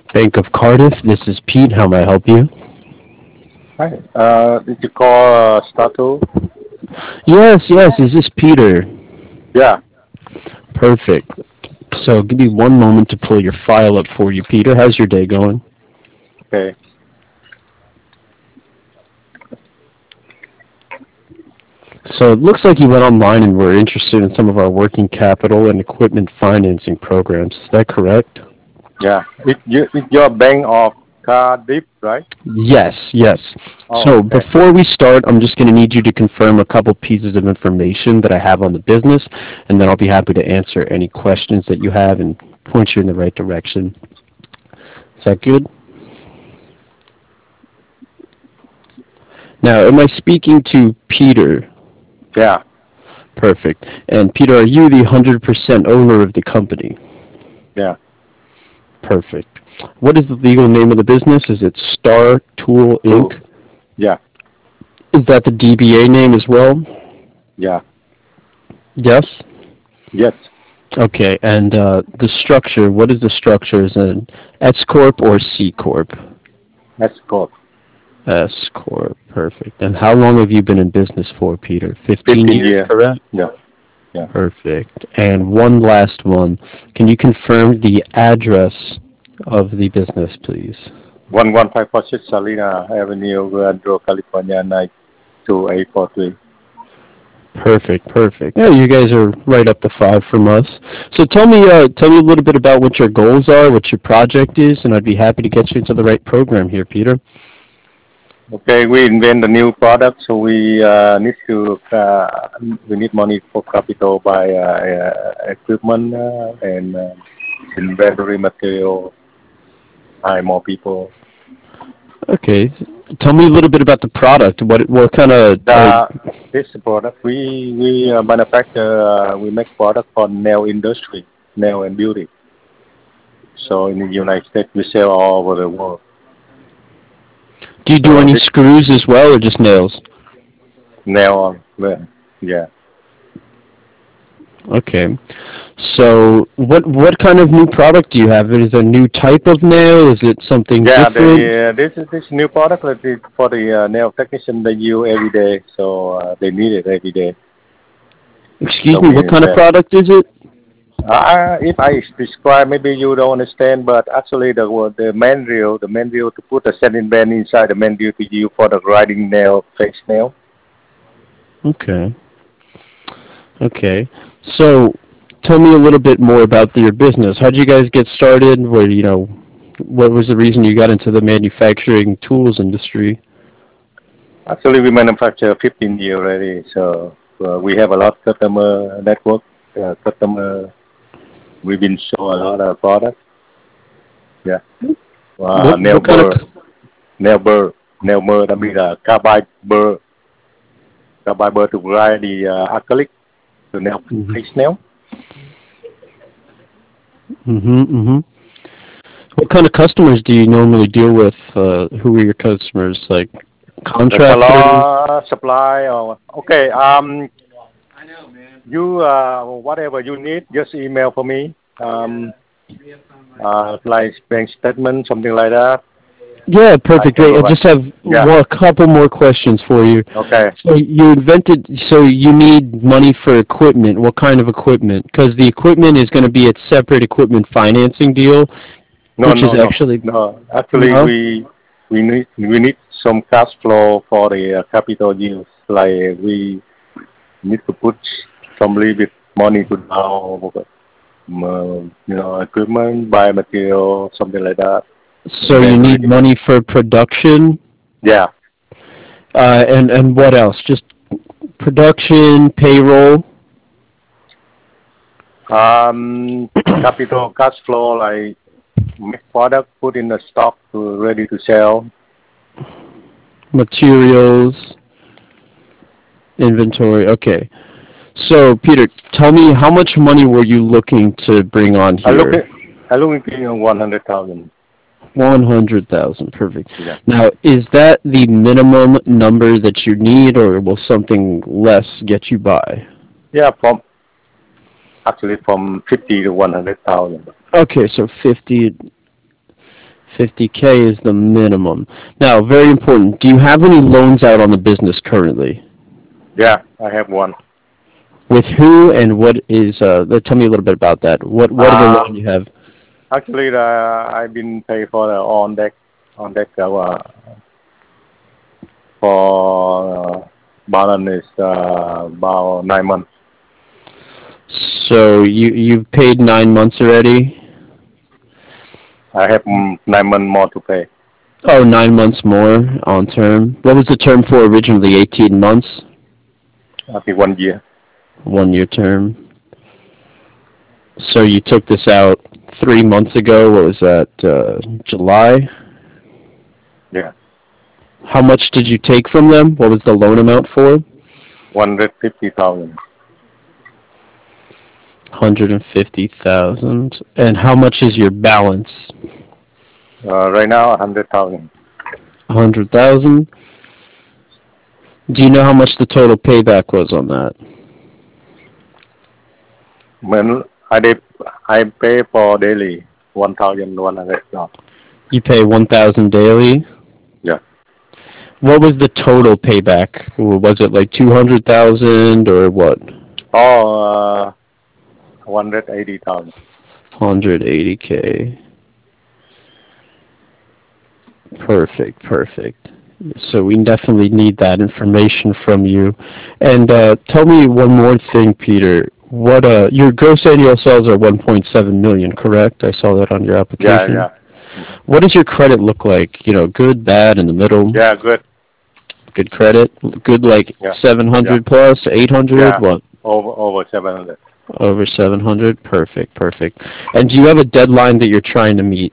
Bank of Cardiff. This is Pete. How may I help you? Hi. Did you call Stato? Yes, yes. Is this Peter? Yeah. Perfect. So give me one moment to pull your file up for you, Peter. How's your day going? Okay. So it looks like you went online and were interested in some of our working capital and equipment financing programs. Is that correct? Yeah. It's your Bank of Cardiff, right? Yes, yes. Oh, So okay. before we start, I'm just going to need you to confirm a couple pieces of information that I have on the business, and then I'll be happy to answer any questions that you have and point you in the right direction. Is that good? Now, am I speaking to Peter? Yeah. Perfect. And Peter, are you the 100% owner of the company? Yeah. Perfect. What is the legal name of the business? Is it Star Tool True. Inc.? Yeah. Is that the DBA name as well? Yeah. Yes? Yes. Okay, and the structure, what is the structure? Is it an S Corp or C Corp? That's good. S Corp, perfect. And how long have you been in business for, Peter? 15 15 years, year. correct? Yeah. Yeah. Perfect. And one last one. Can you confirm the address of the business, please? 11546 Salina Avenue, Andro, California, 92843. Perfect, perfect. Yeah, you guys are right up the five from us. So tell me a little bit about what your goals are, what your project is, and I'd be happy to get you into the right program here, Peter. Okay, we invent a new product, so we need money for capital by equipment and inventory material, hire more people. Okay. Tell me a little bit about the product. What kind of This product we manufacture, we make product for nail industry, nail and beauty. So in the United States, we sell all over the world. do you do So any this screws as well or just nails? nail, well, yeah. Okay. So what kind of new product do you have? Is it a new type of nail? Is it something Yeah, different? this new product that is for the nail technician they use every day, so they need it every day. Excuse So me, we what kind of invent. product is it? If I describe, maybe you don't understand, but actually the main reel to put a setting band inside the main reel to use for the grinding nail, face nail. Okay. Okay. So tell me a little bit more about your business. How did you guys get started? What was the reason you got into the manufacturing tools industry? Actually, we manufacture 15 years already, so we have a lot of customer network. Customer, we've been show a lot of products. Yeah, nail What kind of burr, nail burr, nail burr. That means carbide burr to grind the acrylic to nail face nail. mm-hmm, mm-hmm. What kind of customers do you normally deal with? Who are your customers? Like The contractors? salon supply or okay. You whatever you need, just email for me. Like bank statement, something like that. Yeah, I perfect. can Wait, I provide. just have Yeah. a couple more questions for you. Okay. So you need money for equipment. What kind of equipment? Because the equipment is going to be a separate equipment financing deal, No, which is no, no, actually, no. Actually, no? we need some cash flow for the capital use. Like we need to put some little bit money to down, equipment, buy material, something like that. So you Inventory. need money for production, Yeah. and what else? Just production, payroll. Um, Capital cash flow like make product, put in the stock to ready to sell. Materials, inventory. Okay. So, Peter, tell me how much money were you looking to bring on I look here? at I look at 100,000. 100,000. Perfect. Yeah. Now, is that the minimum number that you need, or will something less get you by? Yeah, from 50 to 100,000. Okay, so 50. 50K is the minimum. Now, very important. Do you have any loans out on the business currently? Yeah, I have one. With who and what is? Tell me a little bit about that. What are the Uh, loan you have? Actually, I've been paid for the on deck for balance is about 9 months. So you've paid 9 months already. I have 9 months more to pay. Oh, 9 months more on term. What was the term for originally? 18 months. I think 1 year. 1 year term. So you took this out 3 months ago. What was that? July. Yeah, How much did you take from them? What was the loan amount for? 150,000. 150,000. And how much is your balance? Right now, 100,000. 100,000. Do you know how much the total payback was on that? When I pay for daily 1,100. You pay 1,000 daily. Yeah. What was the total payback? Was it like 200,000 or what? Oh, 180,000. 180K. Perfect, perfect. So we definitely need that information from you. And tell me one more thing, Peter. What your gross annual sales are 1.7 million, correct? I saw that on your Yeah, application. yeah. Hmm. What does your credit look like? Good, bad, in the middle? Yeah, good. Good credit? Good like Yeah, yeah, 700 plus, 800? yeah. What? Over 700. Over 700? Perfect, perfect. And do you have a deadline that you're trying to meet?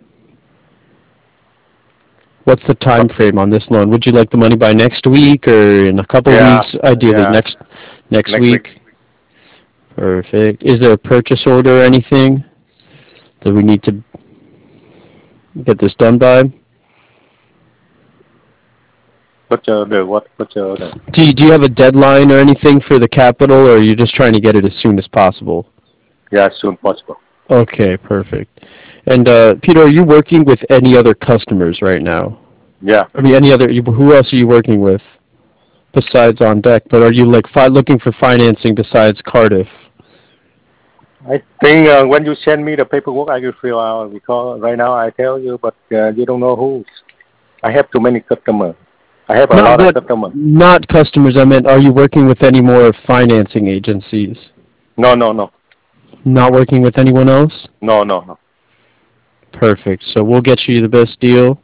What's the time frame on this loan? Would you like the money by next week or in a couple Yeah, weeks? Ideally yeah. next Next week. week. Perfect. Is there a purchase order or anything that we need to get this done by? Purchase the what? Purchase the. Do you have a deadline or anything for the capital, or are you just trying to get it as soon as possible? Yeah, as soon possible. Okay, perfect. And Peter, are you working with any other customers right now? Yeah. I mean, any other? Who else are you working with besides On Deck? But are you like looking for financing besides Cardiff? I think when you send me the paperwork, I will fill out because right now I tell you, but you don't know who. I have too many customers. I have a Not lot of not customers. not customers. I meant, are you working with any more financing agencies? No, no, no, Not working with anyone else? no, no, no. Perfect. So we'll get you the best deal.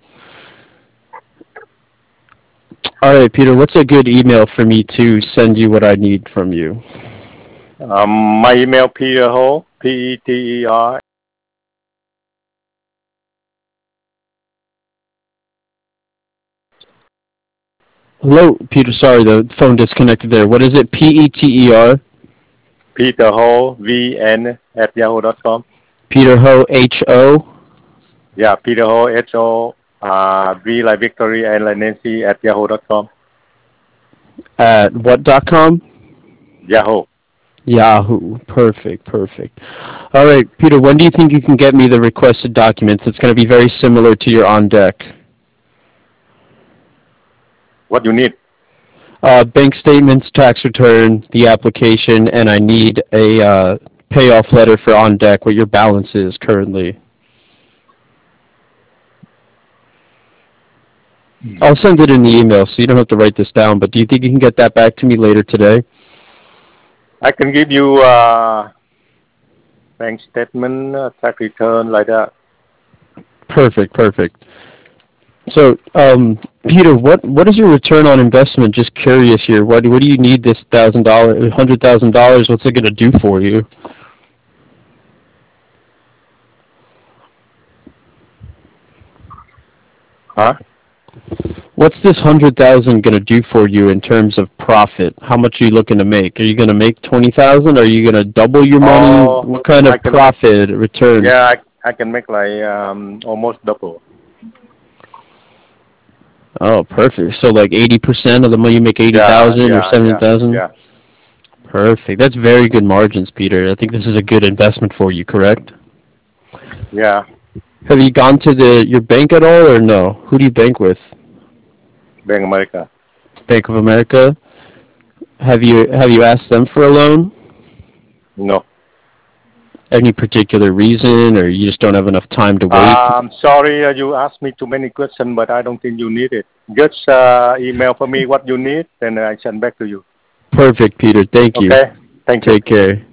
All right, Peter, what's a good email for me to send you what I need from you? My email Peter Ho Peter. Hello, Peter. Sorry, the phone disconnected there. What is it? Peter? Peter Ho VN at yahoo.com. Peter Ho Ho Yeah, Peter Ho HO V like Victory and like Nancy at yahoo.com. at what.com? Yahoo. Yahoo. Perfect, perfect. All right, Peter, when do you think you can get me the requested documents? It's going to be very similar to your on deck. What you need? Bank statements, tax return, the application, and I need a payoff letter for on deck, what your balance is currently. I'll send it in the email, so you don't have to write this down, but do you think you can get that back to me later today? I can give you bank statement, tax return like that. Perfect, perfect. So, Peter, what is your return on investment? Just curious here. What do you need this $100,000? What's it going to do for you? Huh? What's this 100,000 going to do for you in terms of profit? How much are you looking to make? Are you going to make 20,000? Are you going to double your money? Oh, What kind I of can make. profit return? Yeah, I can make like almost double. Oh, perfect. So like 80% of the money you make Yeah, 80,000 or yeah, yeah, 70,000? yeah, Perfect. That's very good margins, Peter. I think this is a good investment for you, correct? yeah. Have you gone to your bank at all, or no? Who do you bank with? Bank America. Bank of America. Have you asked them for a loan? No. Any particular reason, or you just don't have enough time to wait? Sorry, you asked me too many questions, but I don't think you need it. Just email for me what you need, and I send back to you. Perfect, Peter. Thank you. Okay? Thank you. Take care.